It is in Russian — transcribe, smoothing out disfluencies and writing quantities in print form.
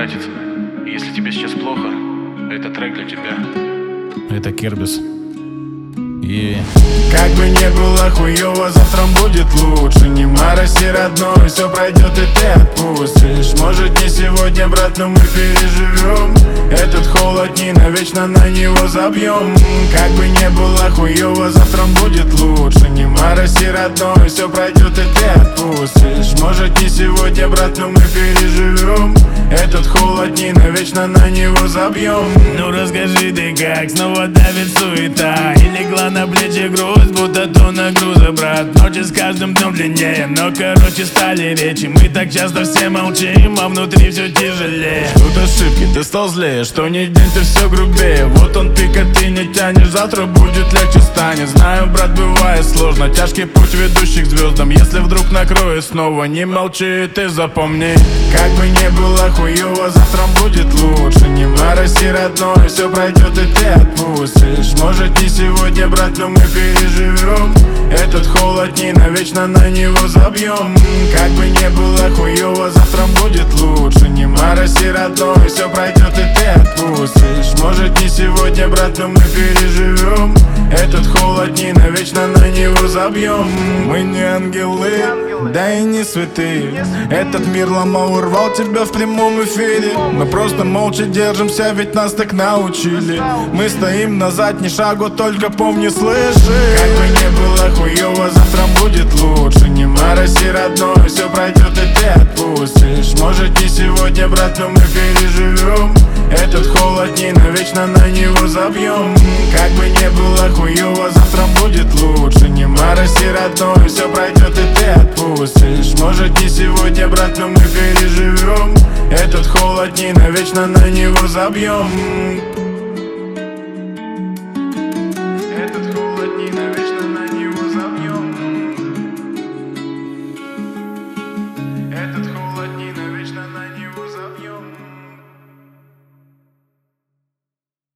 братец. Если тебе сейчас плохо, это трек для тебя. Это Кербис. Как бы не было хуёво, завтра будет лучше. Не мороси, родной, все пройдет и ты отпустишь. Может не сегодня, брат, но мы переживем. Этот холод не навечно, на него забьем. Как бы не было хуёво, завтра будет лучше. Не мороси, родной, все пройдет и ты отпустишь. Может не сегодня, брат, но мы переживем. Этот холод не навечно, на него забьем. Ну расскажи ты как, снова давит суета и легла на плечи груз, будто тонна груза, брат. Ночи с каждым днем длиннее, но короче стали речи. Мы так часто все молчим, а внутри все тяжелее. Тут ошибки, ты стал злее, что ни день ты все грубее. Вот он пик, а ты не тянешь, завтра будет легче станет. Знаю, брат, бывает сложно, тяжкий путь ведущий к звездам. Если вдруг накроет снова, не молчи, ты запомни. Как бы не было хуёво, завтра будет лучше. Не мороси, родной, все пройдет и ты отпустишь. Может не сегодня, брат, но мы переживем. Этот холод не навечно, на него забьем. Как бы не было хуёво, завтра будет лучше. Не мороси, родной, все пройдет и ты отпустишь. Может не сегодня, брат, но мы переживем. Этот холод не навечно, на него забьем. Мы не ангелы, да и не святые. Этот мир ломал и рвал тебя в прямом эфире. Мы просто молча держимся, ведь нас так научили. Мы стоим назад, ни шагу, только помни, слышишь. Как бы не было хуёво, завтра будет лучше. Не мороси, родной, все пройдет и ты отпустишь. Может не сегодня, брат, но мы переживем. Этот холод не навечно, на него забьем. Как бы не было хуёво, завтра будет лучше. Не мороси, родной, все пройдет и ты отпустишь. Может не сегодня, брат, но мы переживем. Этот холод не навечно, на него забьем. Этот холод не навечно, на него забьем. Этот холод